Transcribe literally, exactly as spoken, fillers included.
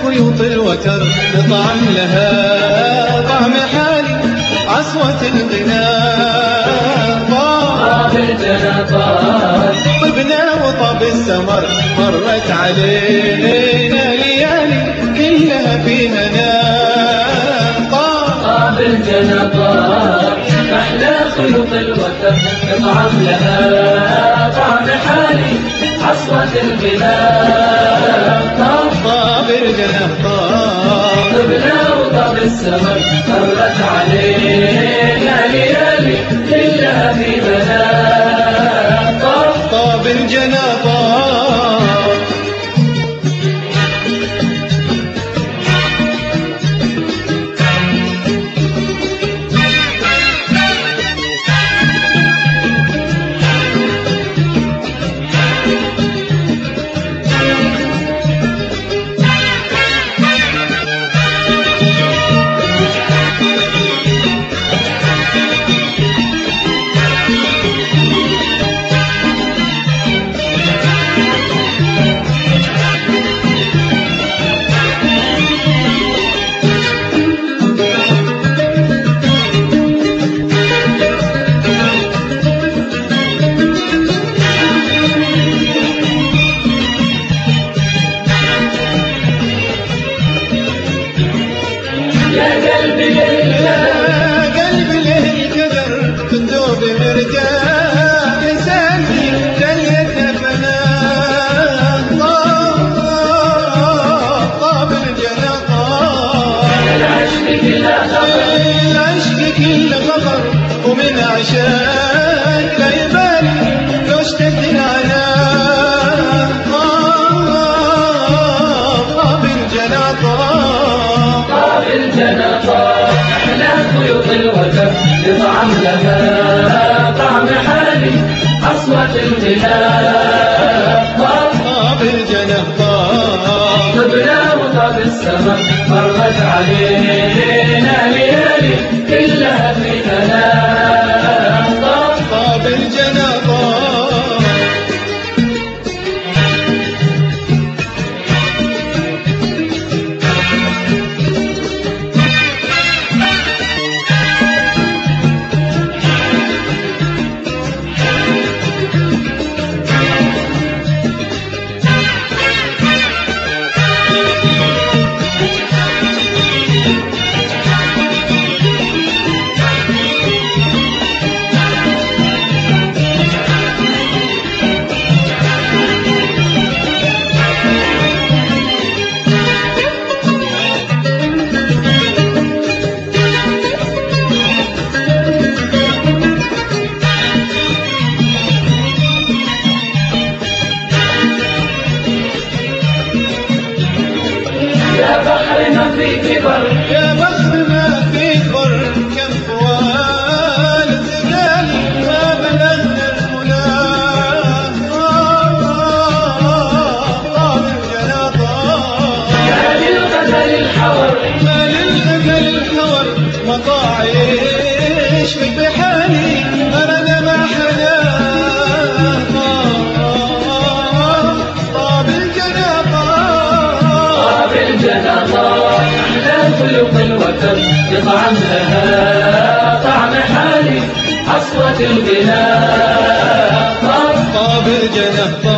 خيوط الوتر تطعم لها طعم حالي عصوة الغناء. طاب الجنى طاب طبنا وطاب السمر مرت علينا ليالي كلها في هنا. طاب الجنى طاب أحلى خيوط الوتر تطعم لها طعم حالي عصوة الغناء. طاب الجنى طاب طبنا وطاب السمر مرت علينا ليالي كلها في بنات. طاب الجنى طاب قلبي له الكدر تندوب مرتاح لساني جليتنا فنان. طاب الجنى طاب العشق كل خبر العشق كل خبر ومن عشاق لا يبالي لو اشتد العنان. طاب الجنى طاب طاب الجنى طاب أحلى خيوط الوتر يطعم لها طعم حالي عصوة الغناء. طاب الجنى طاب طبنا وطاب السمر مرت علينا ليالي كلها في بنات. طاب الجنى طاب يا بحر ما في كبر يا بحر ما في بر كم طوال الزقال ما بلغنا المنى. طاب الجنى طاب يا للغزل الحور ما للغزل الحور مطاعيش في بحالي أرد ما حدا. طاب الجنى طاب طاب الجنى طاب أحلى خيوط الوتر يطعم لها طعم حالي عصوة الغناء. طاب الجنى طاب